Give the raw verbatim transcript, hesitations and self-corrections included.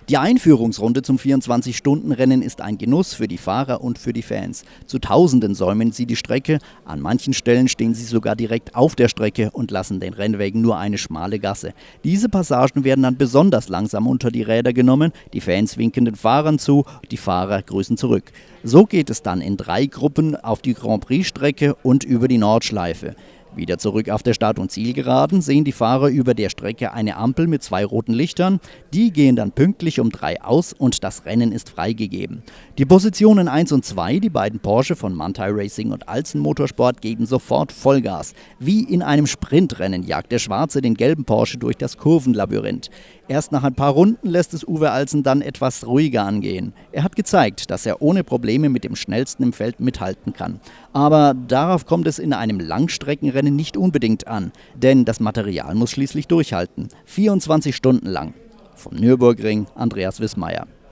Die Einführungsrunde zum vierundzwanzig-Stunden-Rennen ist ein Genuss für die Fahrer und für die Fans. Zu Tausenden säumen sie die Strecke, an manchen Stellen stehen sie sogar direkt auf der Strecke und lassen den Rennwegen nur eine schmale Gasse. Diese Passagen werden dann besonders langsam unter die Räder genommen, die Fans winken den Fahrern zu, die Fahrer grüßen zurück. So geht es dann in drei Gruppen auf die Grand Prix-Strecke und über die Nordschleife. Wieder zurück auf der Start- und Zielgeraden sehen die Fahrer über der Strecke eine Ampel mit zwei roten Lichtern. Die gehen dann pünktlich um drei aus und das Rennen ist freigegeben. Die Positionen eins und zwei, die beiden Porsche von Manthey Racing und Alzen Motorsport, geben sofort Vollgas. Wie in einem Sprintrennen jagt der Schwarze den gelben Porsche durch das Kurvenlabyrinth. Erst nach ein paar Runden lässt es Uwe Alzen dann etwas ruhiger angehen. Er hat gezeigt, dass er ohne Probleme mit dem Schnellsten im Feld mithalten kann. Aber darauf kommt es in einem Langstreckenrennen nicht unbedingt an, denn das Material muss schließlich durchhalten. vierundzwanzig Stunden lang. Vom Nürburgring, Andreas Wissmeier.